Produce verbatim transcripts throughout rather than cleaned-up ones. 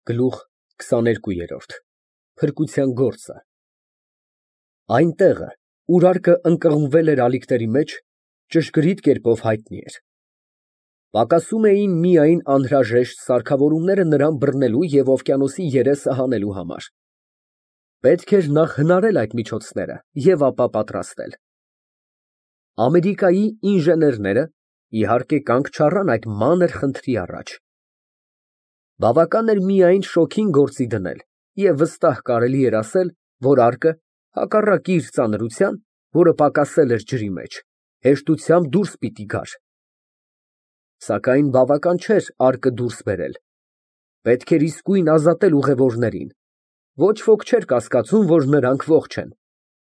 Գլուխ քսաներկու։ Փրկության գործը։ Այն տեղը, ուր արկը ընկղմվել էր ալիքների մեջ, ճշգրիտ կերպով հայտնի էր։ Պակասում էին միայն անհրաժեշտ սարքավորումները նրան բռնելու և օվկիանոսի երեսը հանելու համար։ Պետք էր նախ հնարել այդ միջոցները և ապա պատրաստել։ Ամերիկայի ինժեներները, իհարկե, կանգ չառան այդ մանր խնդրի առաջ։ Բավական էր միայն շոգին գործի դնել, և վստահ կարելի էր ասել, որ արկը, հակառակ իր ծանրության, որը պակասել էր ջրի մեջ, հեշտությամբ դուրս պիտի գար։ Սակայն բավական չէր արկը դուրս բերել, պետք էր իսկույն ազատել ուղևորներին, ոչ ոք չէր կասկածում, որ նրանք ողջ են։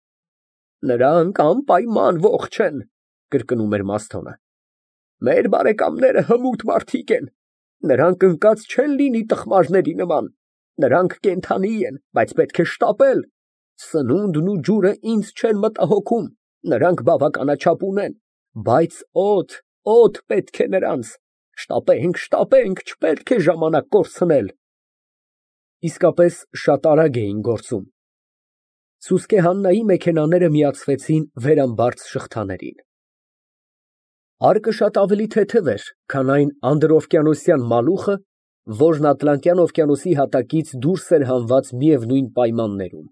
«Նրանք անպայման ողջ են», կրկնում էր Մասթոնը։ «Մեր բարեկամները հմուտ մարդիկ են, նրանք ընկած չեն լինի տխմարների նման, նրանք կենդանի են, բայց պետք է շտապել, սնունդն ու ջուրը ինձ չեն մտահոգում, նրանք բավականաչափ ունեն, բայց օդ, օդ պետք է նրանց, շտապենք, շտապենք, չպետք է ժամանակ կորցնել»։ Իսկապես շատ արագ էին գործում։ Սուսկե֊Հաննայի մեքենաները միացվեցին վերամբարձ շղթաներին։ Արկը շատ ավելի թեթև էր, քան այն անդրօվկիանոսյան մալուխը, որն Ատլանտյան օվկիանոսի հատակից դուրս էր հանված միևնույն պայմաններում։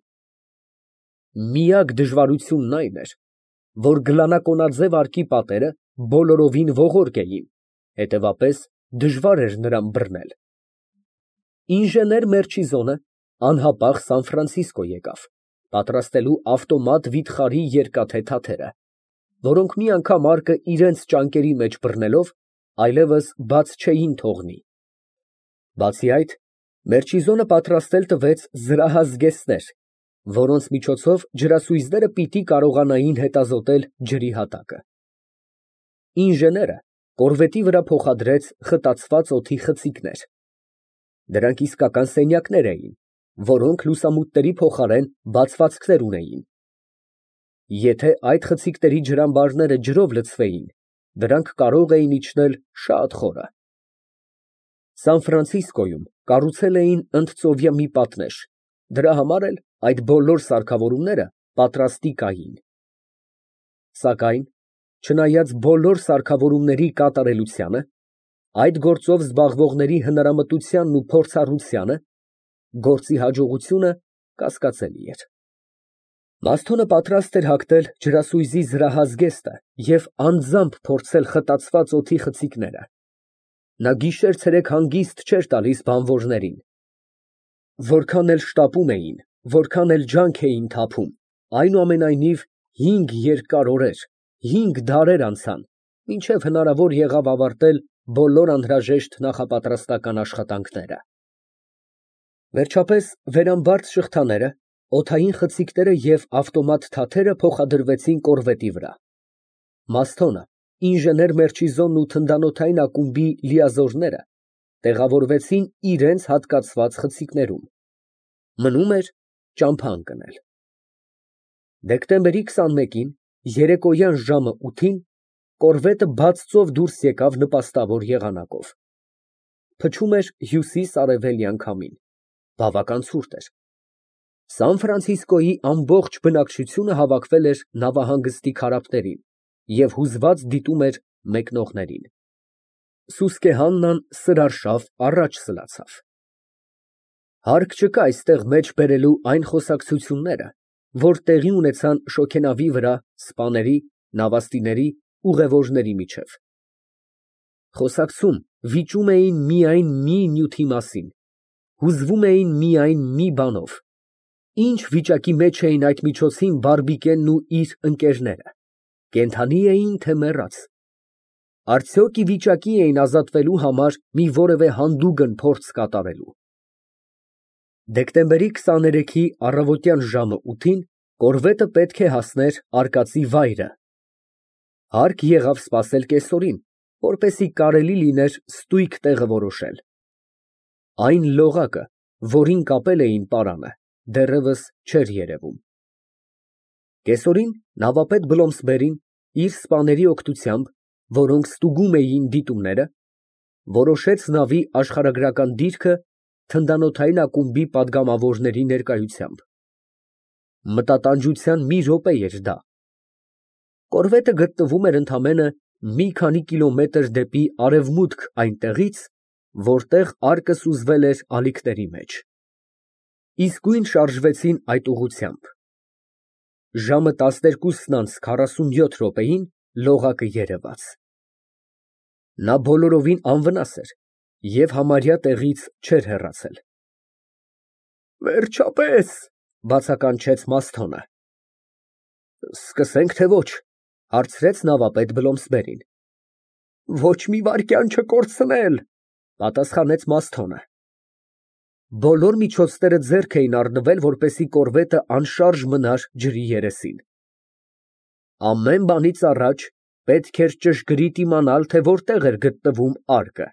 Միակ դժվարությունն այն էր, որ գլանակոնաձև արկի պատերը բոլորովին ողորկ էին, հետևապես դժվար էր նրան բռնել։ Ինժեներ Մերչիզոնը անհապաղ Սան Ֆրանցիսկո եկավ, պատրաստելու ավտոմատ վիթխարի երկաթե թաթերը, որոնք մի անգամ արկը իրենց ճանկերի մեջ բռնելով, այլևս բաց չէին թողնի։ Բացի այդ, Մերչիզոնը պատրաստել տվեց զրահազգեստներ, որոնց միջոցով ջրասույզները պիտի կարողանային հետազոտել ջրի հատակը։ Ինժեները կորվետի վրա փոխադրեց խտացված օդի խցիկներ։ Դրանք իսկական սենյակներ էին, որոնք լուսամուտների փոխարեն բացվածքներ ունեին։ Եթե այդ խցիկների ջրամբարները ջրով լցվեին, դրանք կարող էին իջնել շատ խորը։ Սան Ֆրանցիսկոյում կառուցել էին ընդծովյա մի պատնեշ, դրա համար էլ այդ բոլոր սարքավորումները պատրաստի կային։ Սակայն, չնայած բոլոր սարքավորումների կատարելությանը, այդ գործով զբաղվողների հնարամտությանն ու փորձառությանը, գործի հաջողությունը կասկածելի էր։ Մասթոնը պատրաստ էր հագնել ջրասույզի զրահազգեստը և անձամբ փորձել խտացված օդի խցիկները։ Նա գիշեր֊ցերեկ հանգիստ չէր տալիս բանվորներին։ Որքան էլ շտապում էին, որքան էլ ջանք էին թափում, այնուամենայնիվ հինգ երկար օրեր, հինգ դարեր անցան, մինչև հնարավոր եղավ ավարտել բոլոր անհրաժեշտ նախապատրաստական աշխատանքները։ Վերջապես վերամբարձ շղթաները, օդային խցիկները և ավտոմատ թաթերը փոխադրվեցին կորվետի վրա։ Մասթոնը, ինժեներ Մերչիզոնն ու թնդանոթային ակումբի լիազորները տեղավորվեցին իրենց հատկացված խցիկներում։ Մնում էր ճամփա ընկնել։ Դեկտեմբերի քսանմեկին երեկոյան ժամը ութին կորվետը բաց ծով դուրս եկավ նպաստավոր եղանակով։ Փչում էր հյուսիս֊արևելյան քամին, բավական ցուրտ էր։ Սան Ֆրանցիսկոյի ամբողջ բնակչությունը հավաքվել էր նավահանգստի քարափներին և հուզված դիտում էր մեկնողներին։ Սուսկե֊Հաննան սրարշավ առաջ սլացավ։ Հարկ չկա այստեղ մեջ բերելու այն խոսակցությունները, որ տեղի ունեցան շոգենավի վրա սպաների, նավաստիների, ուղևորների միջև։ Խոսակցում, վիճում էին միայն մի նյութի մասին, հուզվում էին միայն մի բանով. ինչ վիճակի մեջ էին այդ միջոցին բարբիկենն ու իր ընկերները, կենդանի էին, թե մեռած, արդյոք ի վիճակի էին ազատվելու համար մի որևէ հանդուգն փորձ կատարելու։ Դեկտեմբերի քսաներեքի առավոտյան ժամը ութին կորվետը պետք է հասներ արկածի վայրը։ Հարկ եղավ սպասել կեսօրին, որպեսզի կարելի լիներ ստույգ տեղը որոշել։ Այն լողակը, որին կապել էին պարանը, դեռևս չէր երևում։ Կեսօրին նավապետ Բլոմսբերին իր սպաների օգնությամբ, որոնք ստուգում էին դիտումները, որոշեց նավի աշխարհագրական դիրքը թնդանոթային ակումբի պատգամավորների ներկայությամբ։ Մտատանջության մի րոպե էր դա։ Կորվետը գտնվում էր ընդամենը մի քանի կիլոմետր դեպի արևմուտք այնտեղից, որտեղ արկը սուզվել էր ալիքների մեջ։ Իսկույն շարժվեցին այդ ուղղությամբ։ Ժամը տասներկուսն անց քառասունյոթ րոպեին լողակը երևաց։ Նա բոլորովին անվնաս էր և համարյա տեղից չէր հեռացել։ Վերջապես, բացականչեց Մասթոնը։ Սկսենք, թե ոչ, հարցրեց նավապետ Բլոմսբերին։ Ոչ մի վայրկյան չկորցնել, պատասխանեց Մասթոնը։ Բոլոր միջոցները ձեռք էին առնվել, որպեսզի կորվետը անշարժ մնար ջրի երեսին։ Ամեն բանից առաջ պետք էր ճշգրիտ իմանալ, թե որտեղ էր գտնվում արկը։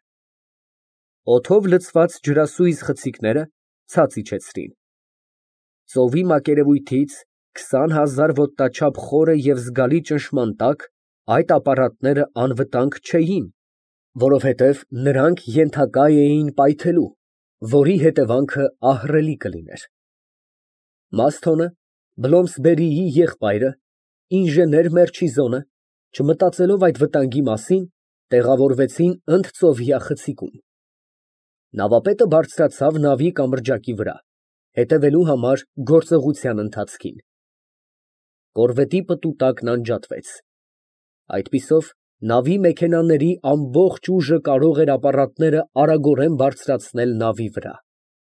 Օդով լցված ջրասույզ խցիկները ցած իջեցրին։ Ծովի մակերևույթից քսան հազար ոտնաչափ խորը և զգալի ճնշման տակ այդ ապարատները անվտանգ չէին, որովհետև նրանք ենթակա էին պայթելու, որի հետևանքը ահռելի կլիներ։ Մասթոնը, Բլոմսբերիի եղբայրը, ինժեներ Մերչիզոնը, չմտածելով այդ վտանգի մասին, տեղավորվեցին ընդծովյա խցիկում։ Նավապետը բարձրացավ նավի կամրջակի վրա, հետևելու համար գործողության ընթացքին։ Կորվետի պտուտակն անջատվեց։ Այդպիսով նավի մեքենաների ամբողջ ուժը կարող էր ապարատները արագորեն բարձրացնել նավի վրա։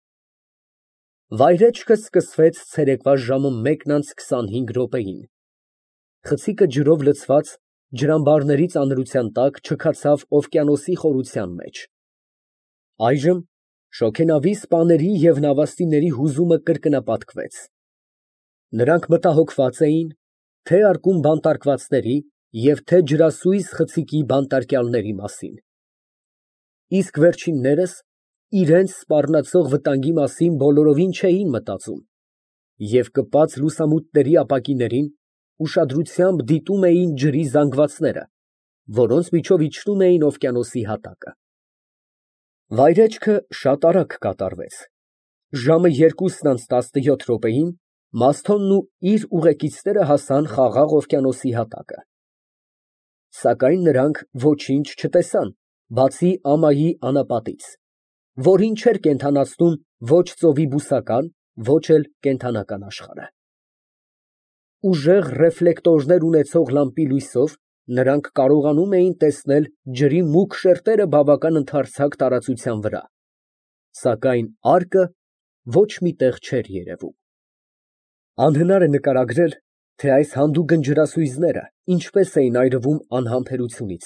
Վայրէջքը սկսվեց ցերեկվա ժամը մեկն անց քսանհինգ րոպեին։ Խցիկը ջրով լցված ջրամբարների ծանրության տակ չքացավ օվկիանոսի խորության մեջ։ Այժմ շոգենավի սպաների և նավաստիների հուզումը կրկնապատկվեց։ Նրանք մտահոգված էին թե արկում բանտարկվածների և թե ջրասույզ խցիկի բանտարկյալների մասին։ Իսկ վերջիններս իրենց սպառնացող վտանգի մասին բոլորովին չէին մտածում և կպած լուսամուտների ապակիներին ուշադրությամբ դիտում էին ջրի զանգվածները, որոնց միջով իջնում էին օվկիանոսի հատակը։ Վայրէջքը շատ արագ կատարվեց։ Ժամը երկուսն անց տասնյոթ րոպեին Մասթոնն ու իր ուղեկիցները հասան Խաղաղ օվկիանոսի հատակը։ Սակայն նրանք ոչինչ չտեսան, բացի ամայի անապատից, որին չէր կենդանացնում ոչ ծովի բուսական, ոչ էլ կենդանական աշխարհը։ Ուժեղ ռեֆլեկտորներ ունեցող լամպի լույսով նրանք կարողանում էին տեսնել ջրի մուգ շերտերը բավական ընդարձակ տարածության վրա, սակայն արկը ոչ մի տեղ չէր երևում։ Անհնար է նկարագրել, թե այս հանդուգն ջրասույզները ինչպես էին այրվում անհամբերությունից։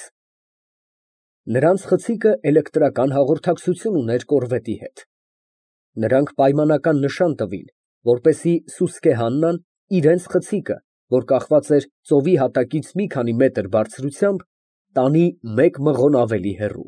Նրանց խցիկը էլեկտրական հաղորդակցություն ուներ կորվետի հետ։ Նրանք պայմանական նշան տվին, որպեսզի Սուսկեհաննան իրենց խցիկը, որ կախված էր ծովի հատակից մի քանի մետր բարձրությամբ, տանի մեկ մղոն ավելի հեռու։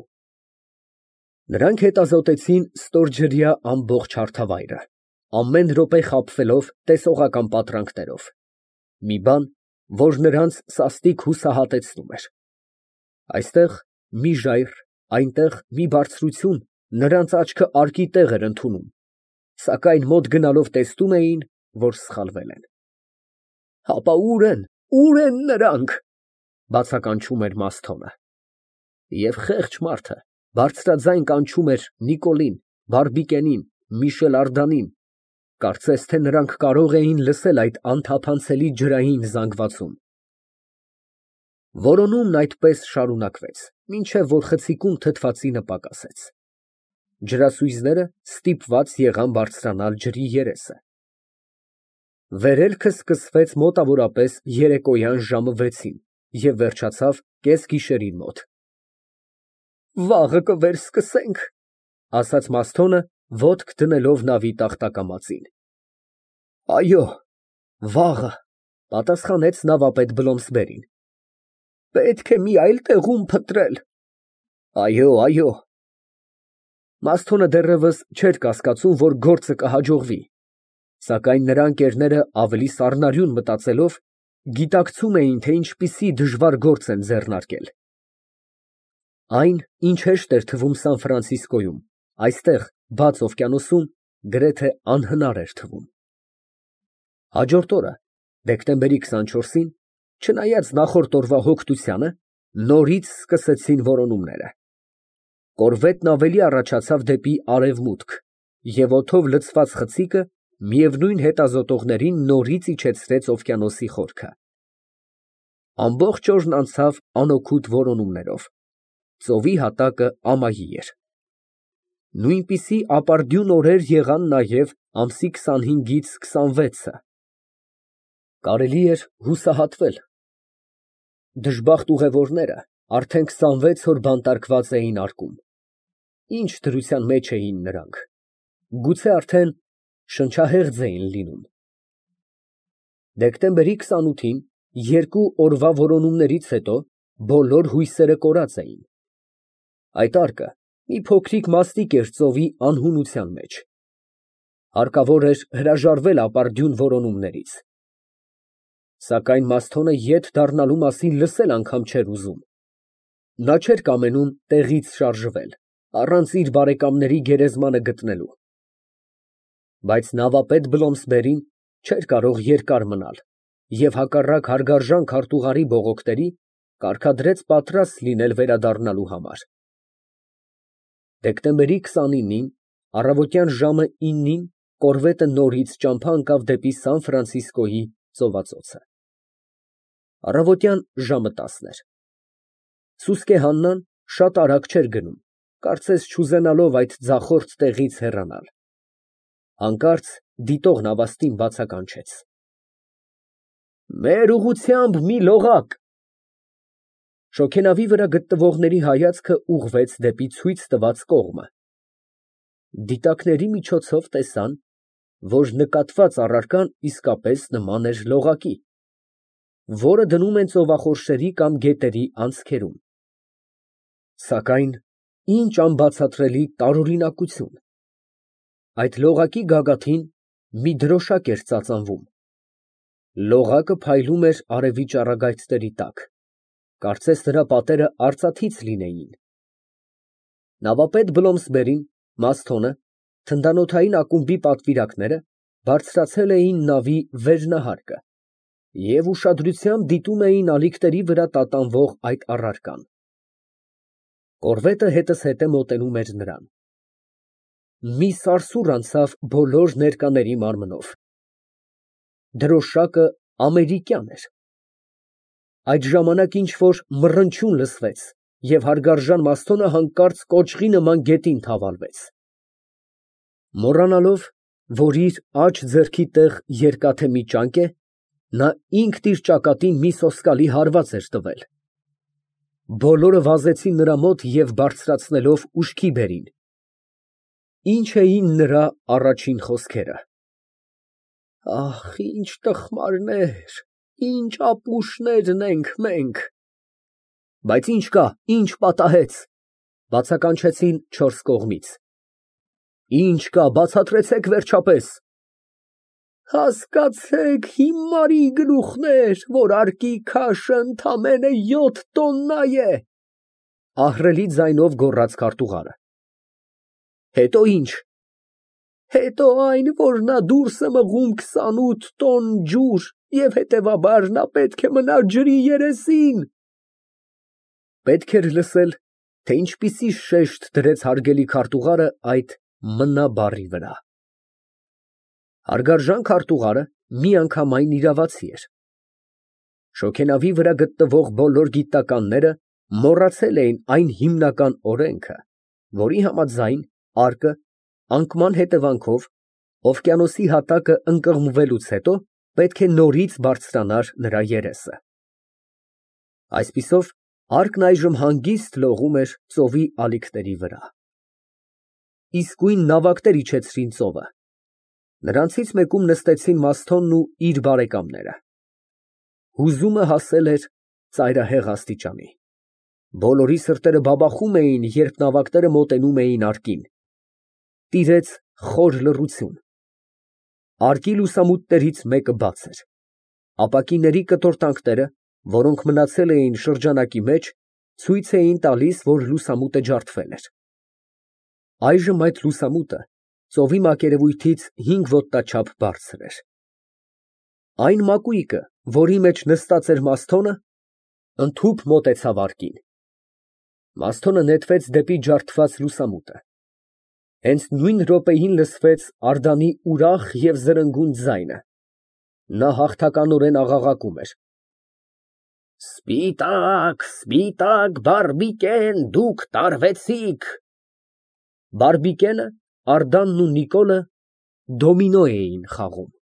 Նրանք հետազոտեցին ստորջրյա ամբողջ հարթավայրը, ամեն րոպե խաբվելով տեսողական պատրանքներով։ Մի բան, որ նրանց սաստիկ հուսահատեցնում էր։ Այստեղ մի ժայռ, այնտեղ մի բարձրություն նրանց աչքը արկի տեղ էր ընդունում, սակայն մոտ գնալով տեսնում էին, որ սխալվել են։ Հապա ո՞ւր են, ո՞ւր են նրանք, բացականչում էր Մասթոնը։ Եվ խեղճ մարդը բարձրաձայն կանչում էր Նիկոլին, Բարբիկենին, Միշել Արդանին, կարծես թե նրանք կարող էին լսել այդ անթափանցելի ջրային զանգվածում։ Որոնումն այդպես շարունակվեց, մինչև որ խցիկում թթվածինը պակասեց։ Ջրասույզները ստիպված եղան բարձրանալ ջրի երեսը։ Վերելքը սկսվեց մոտավորապես երեկոյան ժամը վեցին և վերջացավ կեսգիշերին մոտ։ Վաղը կվերսկսենք, ասաց Մասթոնը, ոտք դնելով նավի տախտակամածին։ Այո, վաղը, պատասխանեց նավապետ Բլոմսբերին։ Պետք է մի այլ տեղում փնտրել։ Այո, այո։ Մասթոնը դեռևս չէր կասկածում, որ գործը կհաջողվի, սակայն նրա ընկերները ավելի սառնարյուն մտածելով գիտակցում էին, թե ինչպիսի դժվար գործ են ձեռնարկել։ Այն, ինչ հեշտ էր թվում Սան Ֆրանցիսկոյում, այստեղ բաց օվկիանոսում գրեթե անհնար էր թվում։ Հաջորդ օրը, դեկտեմբերի քսանչորսին, չնայած նախորդ օրվա հոգտությանը, նորից սկսեցին որոնումները։ Կորվետն ավելի առաջացավ դեպի արևմուտք, և օդով լցված խցիկը միևնույն հետազոտողներին նորից իջեցրեց օվկիանոսի խորքը։ Ամբողջ օրն անցավ անօգուտ որոնումներով, ծովի հատակը ամայի էր։ Նույնպիսի ապարդյուն օրեր եղան նաև ամսի քսանհինգից քսանվեցը։ Կարելի էր հուսահատվել։ Դժբախտ ուղևորները արդեն քսանվեց օր բանտարկված էին արկում։ Ինչ դրության մեջ էին նրանք, գուցե արդեն շնչահեղձ էին լինում։ Դեկտեմբերի քսանութին, երկու օրվա որոնումներից հետո, բոլոր հույսերը կորած էին։ Այդ արկը մի փոքրիկ մաստիկ էր ծովի անհունության մեջ։ Հարկավոր էր հրաժարվել ապարդյուն որոնումներից։ Սակայն Մասթոնը ետ դառնալու մասին լսել անգամ չէր ուզում։ Նա չէր կամենում տեղից շարժվել, առանց իր բարեկամների գերեզմանը գտնելու։ Բայց նավապետ Բլոմսբերին չէր կարող երկար մնալ և հակառակ հարգարժան քարտուղարի բողոքների, կարգադրեց պատրաստ լինել վերադառնալու համար։ Դեկտեմբերի քսանինին, առավոտյան ժամը իննին կորվետը նորից ճամփա ընկավ դեպի Սան Ֆրանցիսկոյի ծովածոցը։ Առավոտյան ժամը տասն էր։ Սուսկե Հաննան շատ արագ չէր գնում, կարծես չուզենալով այդ ձախորդ տեղից հեռանալ։ Հանկարծ դիտող նավաստին բացականչեց. «Մեր ուղղությամբ մի լողակ»։ Շոգենավի վրա գտնվողների հայացքը ուղղվեց դեպի ցույց տված կողմը։ Դիտակների միջոցով տեսան, որ նկատված առարկան իսկապես նման էր լողակի, որը դնում են ծովախորշերի կամ գետերի անցքերում։ Սակայն ինչ անբացատրելի տարօրինակություն։ Այդ լողակի գագաթին մի դրոշակ էր ծածանվում։ Լողակը փայլում էր արևի ճառագայթների տակ, կարծես նրա պատերը արծաթից լինեին։ Նավապետ Բլոմսբերին, Մասթոնը, թնդանոթային ակումբի պատվիրակները բարձրացել էին նավի վերնահարկը և ուշադրությամբ դիտում էին ալիքների վրա տատանվող այդ առարկան։ Կորվետը հետզհետե մոտենում էր նրան։ Մի սարսուռ անցավ բոլոր ներկաների մարմնով։ Դրոշակը ամերիկյան էր։ Այդ ժամանակ ինչ֊որ մռնչյուն լսվեց, և հարգարժան Մասթոնը հանկարծ կոճղի նման գետին թավալվեց։ Մոռանալով, որ իր աջ ձեռքի տեղ երկաթե մի ճանկ է, նա ինքն իր ճակատին մի սոսկալի հարված էր տվել։ Բոլորը վազեցին նրա մոտ և բարձրացնելով ուշքի բերին։ Ինչ էին նրա առաջին խոսքերը. «Ախ, ինչ տխմարներ, ինչ ապուշներն ենք մենք»։ «Բայց ինչ կա, ինչ պատահեց», բացականչեցին չորս կողմից։ «Ինչ կա, բացատրեցեք վերջապես»։ «Հասկացեք, հիմարի գլուխներ, որ արկի քաշը ընդամենը յոթ տոննա է», ահռելի ձայնով գոռաց քարտուղարը։ «Հետո ի՞նչ»։ «Հետո այն, որ նա դուրս է մղում քսանութ տոն ջուր և հետևաբար նա պետք է մնա ջրի երեսին»։ Պետք էր լսել, թե ինչպիսի շեշտ դրեց հարգելի քարտուղարը այդ «մնա» բառի վրա։ Հարգարժան քարտուղարը միանգամայն իրավացի էր։ Շոգենավի վրա գտնվող բոլոր գիտնականները մոռացել էին այն հիմնական օրենքը, որի համաձայն արկը, անկման հետևանքով, օվկիանոսի հատակը ընկղմվելուց հետո պետք է նորից բարձրանար նրա երեսը։ Այսպիսով, արկն այժմ հանգիստ լողում էր ծովի ալիքների վրա։ Իսկույն նավակներ իջեցրին ծովը։ Նրանցից մեկում նստեցին Մասթոնն ու իր բարեկամները։ Հուզումը հասել էր ծայրահեղ աստիճանի։ Բոլորի սրտերը բաբախում էին, երբ նավակները մոտենում էին արկին։ Տիրեց խոր լռություն։ Արկի լուսամուտներից մեկը բաց էր։ Ապակիների կտորտանքները, որոնք մնացել էին շրջանակի մեջ, ցույց էին տալիս, որ լուսամուտը ջարդվել էր։ Այժմ այդ լուսամուտը ծովի մակերևույթից հինգ ոտնաչափ բարձր էր։ Այն մակույկը, որի մեջ նստած էր Մասթոնը, ընդհուպ մոտեցավ արկին։ Մասթոնը նետվեց դեպի ջարդված լուսամուտը։ Հենց նույն րոպեին լսվեց Անդրեասի ուրախ և զրնգուն ձայնը։ Նա հաղթականորեն աղաղակում էր. «Սպիտակ, սպիտակ բարբիկեն, դուք տարվեցիք»։ Բարբիկենը, Անդրեասն ու Նիկոլը դոմինո էին խաղում։